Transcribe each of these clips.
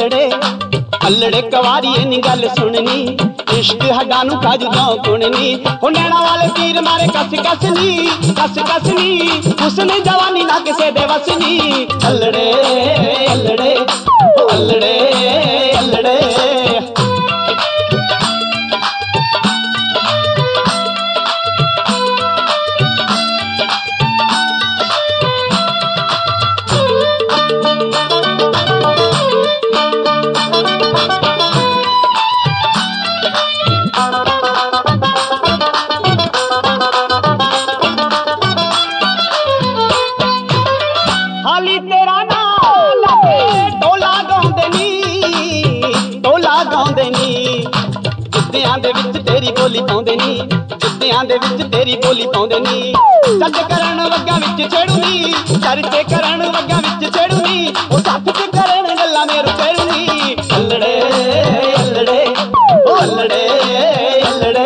अल्लड़े अल्लड़े कवारीए नी गल सुननी, इश्क हड्डां नूं काजूं कुणनी। हो नैना वाले तीर मारे कस कस नी, हुस्न जवानी ना किसे दे वसनी। अल्लड़े अल्लड़े अल्लड़े अल्लड़े हाली तेरा नाम लगे टोला गाउंदे नी, जुत्तियां दे विच तेरी बोली पाउंदे नी, जुत्तियां दे विच तेरी बोली पाउंदे नी। चर्च करन वग्गां विच छेड़ूनी, चर्चे करन वग्गां विच छेड़ूनी, ओ सच च करन गल्लां मेरू छेड़ूनी। अल्लड़े अल्लड़े ओ अल्लड़े अल्लड़े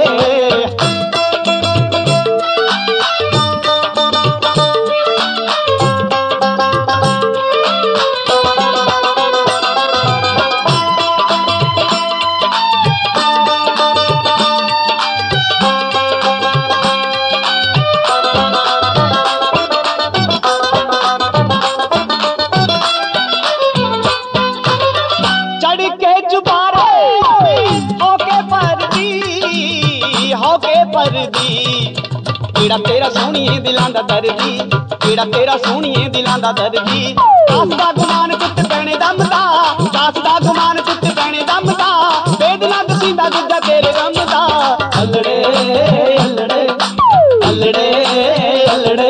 केड़ा तेरा सोहणिए दिलां दा दर्दी, केड़ा तेरा सोहणिए दिलां दा दर्दी। दास दा गुमान कुत्त पैणे दम दा, दास दा गुमान कुत्त पैणे दम दा, बेदना दसींदा दूजा तेरे गम दा। अल्लड़े अल्लड़े अल्लड़े अल्लड़े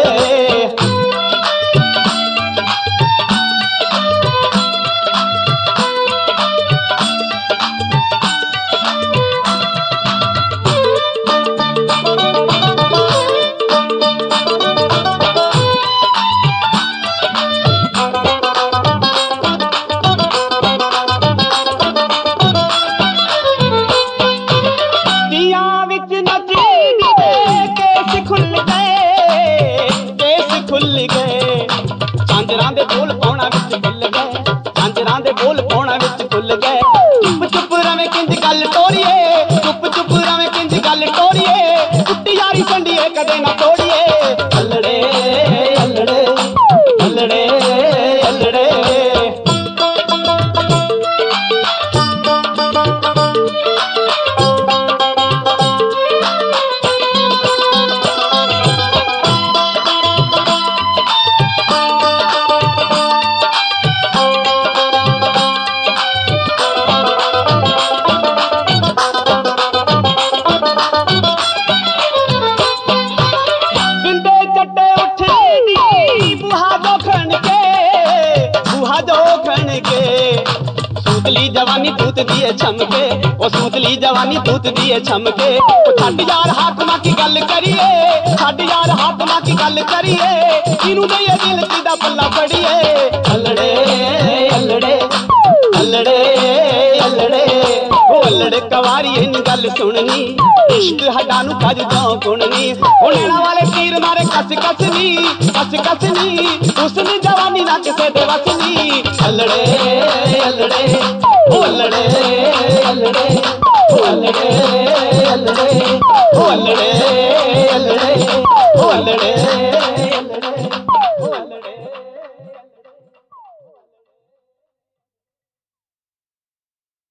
झांजरां दे बोल पाउणा विच भुल गए, झांजरां दे बोल पाउणा विच भुल गए। चुप चुप रवें किंज गल टोरीए, चुप चुप रवें किंज गल टोरीए, टुट्टी यारी संडीए कदे ना तोड़िए। अल्लड़े अल्लड़े अल्लड़े अल्लड़े सूतली जवानी तूत दिए छमके, ओ सूतली जवानी तूत दिए छमके। ओ छड्ड यार हाकमां की गल करिए, छड्ड यार हाकमां की गल करिए, किनू दईए दिल दा पल्ला फड़िए। अल्लड़े अल्लड़े अल्लड़े अल्लड़े ओ अल्लड़े कवारीए नी गल सुननी, इश्क हड्डां नूं काजूं कुणनी। ओ नैना वाले तीर मारे कस कस नी, हुस्न जवानी ना किसे दे वसनी। अल्लड़े अल्लड़े ओ अल्लड़े अल्लड़े